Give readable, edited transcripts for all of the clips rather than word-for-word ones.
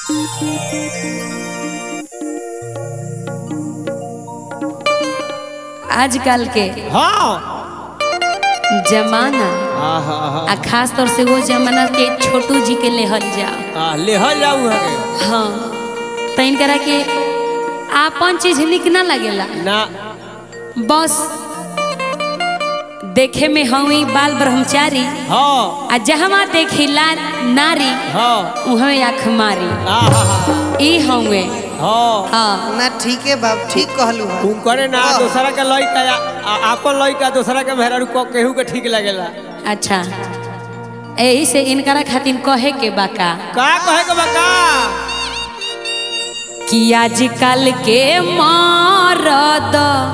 आजकल के जमाना आ खास तौर से वो जमाना के छोटू जी के लेहल जाओ हाँ तो इनकरा के आपन चीज निक ना लगेला ना बस देखे में हई बाल ब्रह्मचारी आ जहवा देखिला नारी उहवे आँख मारी ई हवे ना ठीक है बाप ठीक कहलू करे ना दूसरा के लइका आपन लइका दूसरा के मेहरारू केहू के ठीक लगेला। अच्छा यही से इनकरा खातिर कहे के बाका का कहे के बाका कि आजकल के मर्द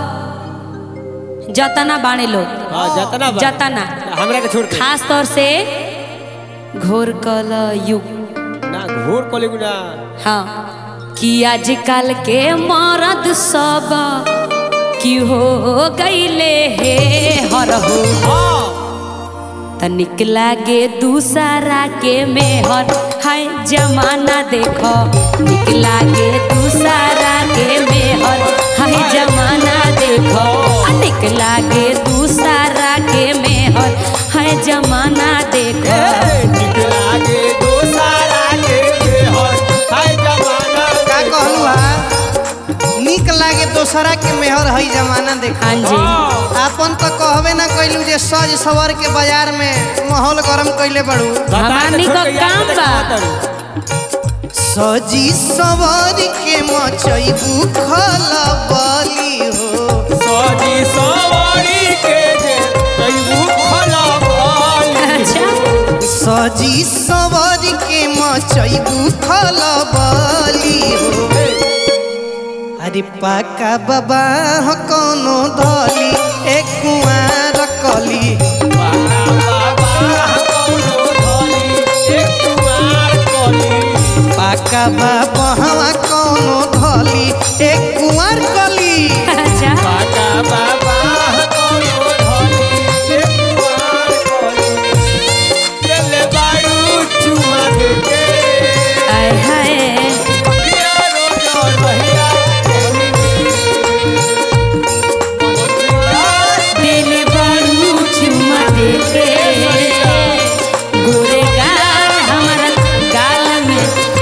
जतना बाणे लोग जतना हमरा के छोड़ खास तौर से घोर कल युग ना घोर कलयुग ना हाँ कि आजकल के मर्द सब की हो गईले हे हर हो तनिक लागे दूसरा के मेहर हाय जमाना देखो निक लागे दूसरा के मेहर हाय जमाना देखो निक लागे दूसरा के मेहर हाय जमाना देखो निक लागे दूसरा के मेहर हाय जमाना का कहलू हा निक लागे दोसरा के मेहर हई जमाना देखो हाँ जी आपन तो कहबे ना कइलू जे सज सवर के बाजार में माहौल गरम कइले बड़ू हमारनी का काम बा सजी सवर के मचइबू खलबली हो सजी सवारी के जे कइबू खलबली सजी सवर के मचइबू खलबली हो अरे पाका बाबा हो कोनो धली एक कुआर कली पाका बाबा हवा कोनो धली एक कुआर कली अच्छा पाका बाबा कोनो धली एक कुआर कली चले बाड़ू चुमा के आय हाय यारो जोर भैया दिल बड़ू चुमा देके गोरे गाल हमारा गाल में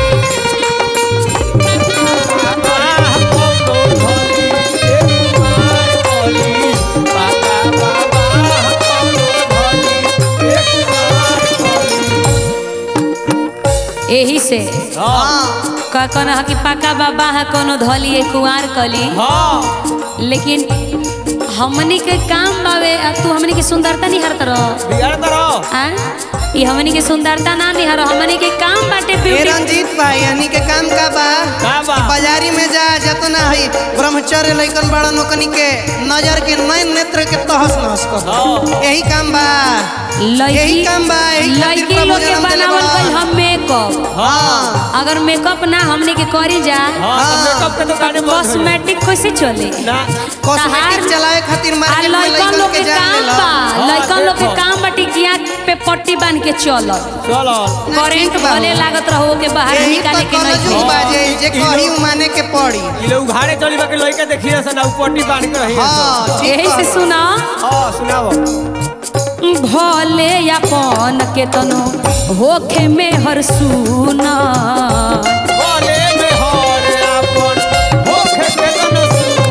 यही से का कहना है कि पका बाबा है कोनो धली कुआर कली लेकिन हमनी के काम बावे तू हमनी की सुंदरता नहीं हर तरह ये हमनी के सुंदरता ना नहीं हर हमनी के काम बाटे ए रंजीत भाई यानी के काम का बा बाजारी में जा जतना है ब्रह्मचर्य लइकन बड़ा नोकनी के नजर के नयन नेत्र के तहस नहस कर यही काम बा यही काम बा लड़की लोग के बनावल गइल हम मेकअप अगर मेकअप ना हमने के करी जा कॉस्मेटिक कैसे चले कॉस्मेटिक चलाए खातिर मार्केट में लड़कन लोग के काम बा लड़कन लोग के काम बाटी किया पे पट्टी बांध के चलो करेंट भले लागत रहो के बाहर निकाले के नहीं बाजे जे कही माने के पड़ी ई लोग घाड़े चली बाकी लइका देखिए से ना पट्टी बांध के रही हां यही से सुना सुनाओ भले अपन के तनो होखे में हर सुना भले में हर अपन होखे के तनो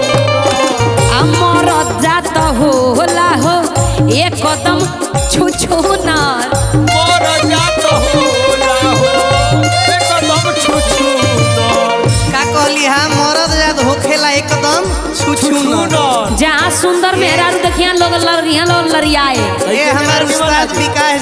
अमर जात होला हो एक कदम छुछुना मोर जात होला हो एक कदम छुछुना का कहली हां मरद जात होखेला एकदम छुछुना जहाँ सुंदर मेहरारू देखिया लोग लड़ियाए ये हमारे उस्ताद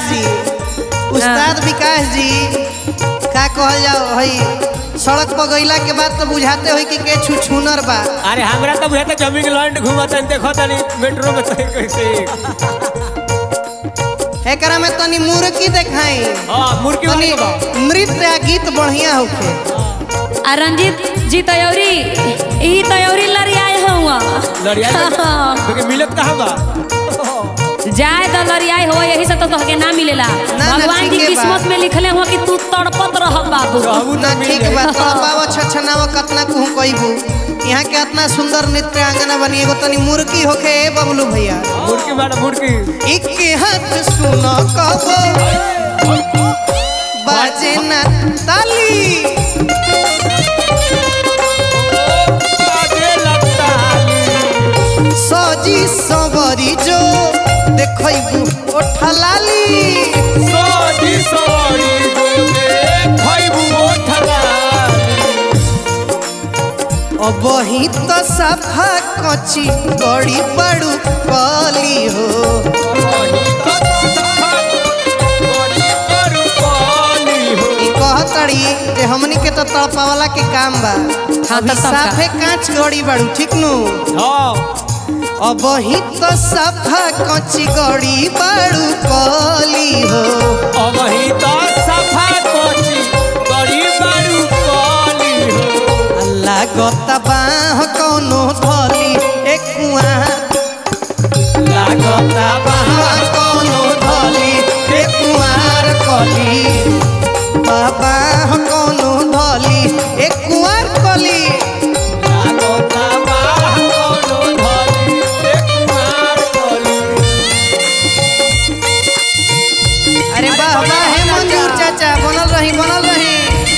विकास जी का कहल जाओ हई सड़क पर गइला के बाद तो बुझाते होई कि के छुछुनर बा अरे हमरा तो बुझाता जमीन लैंड घुमतन देखतनी मेट्रो में तई कैसे एकरा में तनी मुर्की देखाई मुर्की तनी नृत्य आ गीत बढ़िया होखे आ रंजीत जी तयौरी ई तयौरी लड़ियाए हुआ लड़िया मिलत कहां बा जाए तो लड़ियाए हो यही से तो तोहके ना मिलेला भगवान जी किस्मत में लिखले हो कि तू तड़पत रह बाबू बाबू कहबू ना तो मिल ठीक जाई। बा तड़पाव छछनाव कतना कहूँ कइबू यहाँ के इतना सुंदर नृत्य आंगना बनी एगो तनी मुर्गी होके ए बबलू भैया मुर्गी बाड़ा मुर्गी एक हाथ सुनो कहो बाजे ना ताली बाजे लगता सजी सवरी जो देखबू ओठलाली सोजी सोरी गोगे खइबू ओठलाली अबही तो सफा कची गड़ी बड़ू कली हो वही तो सफा गोरी करू पानी हो ई कहतड़ी जे हमनी के तो तड़पावला के काम बा हाँ, अभी तो सबका। साफे कांच गड़ी बड़ू ठीक नु हां अबही तो सफा कची गड़ी बड़ू कली हो वही तो सफा कोची गोरी बारू पानी हो अल्लाह गोता बाह कोनो धली एक कुआं लागता बाह कोनो धली एक कुआर कली बाबा कोनो धली एक कुआर कली लागोता बाह कोनो धली एक मार कोली अरे वाह वाह हे मंजूर चाचा बनल रही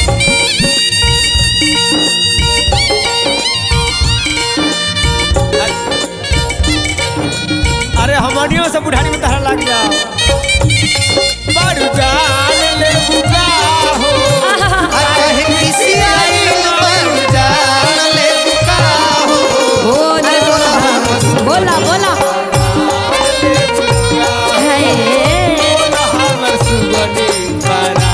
अरे हमनियों से बुढ़ारी में तहरा लग जा बारू जान ले बुका हो आ कहे किसी आई बन जान ले बुका हो बोला बोला बोला हे बोला हमर सुगनी बना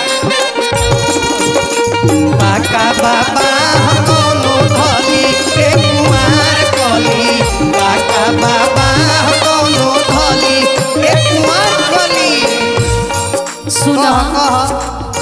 बाका बाबा कोनो धली एक कुआर कली बाका बाबा कोनो धली एक कुआर कली सुनो कह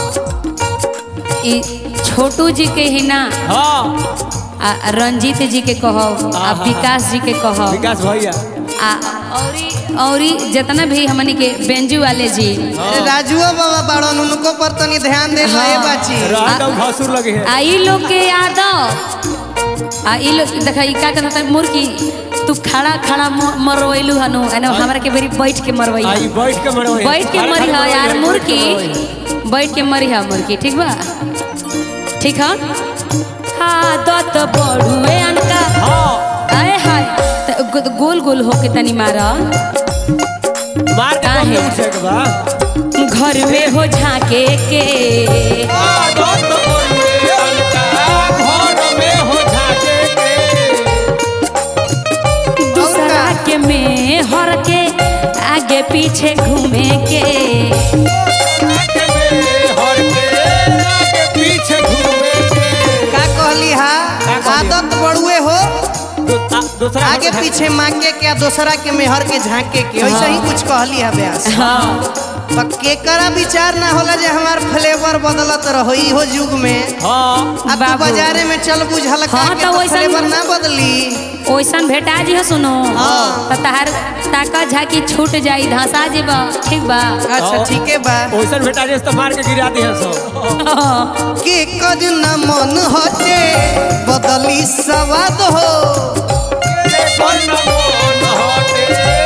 ई छोटू जी के ही ना हां आ रंजीत जी के कहो आ विकास जी के कहो विकास भैया आ औरी जितना भी हमनी के बेंजू वाले जी अरे राजुओ बाबा बाड़न उनको पर तनी ध्यान दे लो ए बाची रात घसुर लगे है आई लोग के यादव आ ई लोग देखा ई का कहता मुर्गी तू खड़ा खड़ा मरवैलू हनु एने हमरा के बेरी बैठ के मरवई आई बैठ के मरो बैठ के मरी हा यार मुर्गी बैठ के मरी हा मुर्गी ठीक बा ठीक है हाँ दत बड़ुए अनका हां आए हाय त गोल गोल होके तनी मारा मार के काहे? कम उठे के बा घर में हो झाके के आ दोस्त बोले अलका घर में हो झाके के दूसरा के में हर के आगे पीछे घूमे के आगे में हर के आगे पीछे घूमे के का कहली हा आदत बड़ुए हो दूसरा आगे पीछे मांगे के दूसरा के मेहर के झांके के ऐसा ही कुछ कहली है ब्यास हाँ तो केकरा विचार ना होला जे हमार फ्लेवर बदलत रहो इहो युग में हां अब तू बाबू। बाजारे में चल बुझल खा हाँ, के तो तो वैसन- फ्लेवर ना बदली ओइसन भेटा जी हो सुनो हाँ। तो तहार ताका झाकी छूट जाई धंसा जेबा ठीक बा अच्छा ठीक है बा ओइसन बेटा जे तो मार के गिरा दिया सो के कद न मन होते बदली स्वाद हो कोई न मन हटे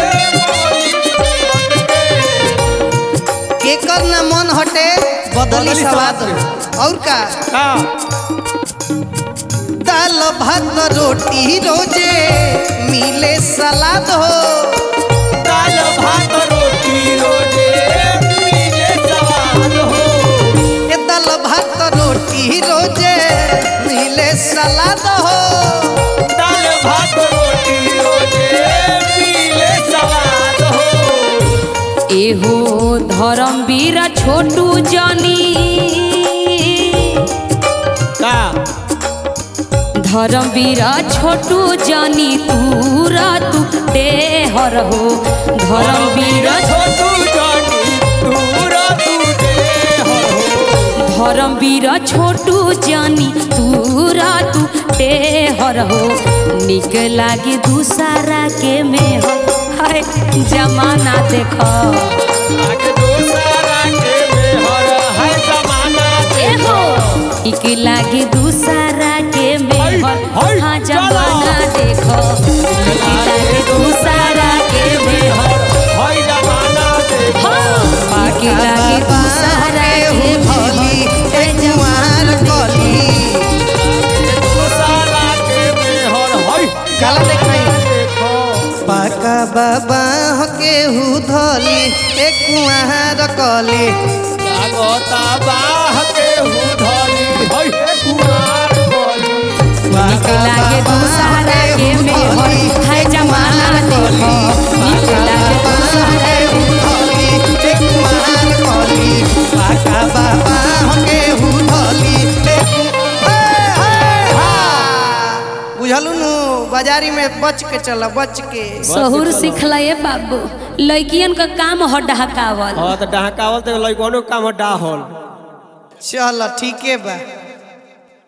के कर न मन हटे बदली बदली स्वाद स्वाद हो और का हां दाल भात रोटी रोजे मिले सलाद हो दाल भात रोटी रोजे मिले स्वाद हो ये दाल भात रोटी रोजे मिले सलाद हो दाल भात रोटी रोजे मिले स्वाद हो एहो धर्मवीर छोटू जनी का धर्मवीर छोटू जनी तूरा तू देहर हो धर्मवीर छोटू जानी दूरा तू दे हो धर्मवीर छोटू जनी तूरा तू देहर हो निक लागे दूसरा के में हो हाय जमाना देखो आगे दूसरा के में हर है जमाना एहो निक लागे दूसरा के मेहर हाय, हाँ चलो। जमाना देखो निक लागे दूसरा के मेहर हाय जमाना देखो हाँ निक लागे दूसरा के धोली मेहर एक कुंवार कली साला के मेहर हाय काला देख नहीं देखो पाका बाबा के धोली एक कुंवार कली लागता बाह के धोली हाय कुमार बोली निक लागे दूसरा के मेहर है जमाना देखो निक लागे दूसरा के धोली एक कुंवार कली पाका बाबा के धोली बुझलू नु बाजारी में बच के चल बच के सहूर सिखला ये बाबू लड़कियन का काम हो डहकावल हाँ तो डहकावल तो लइकनो काम डाहल चल ठीक है बा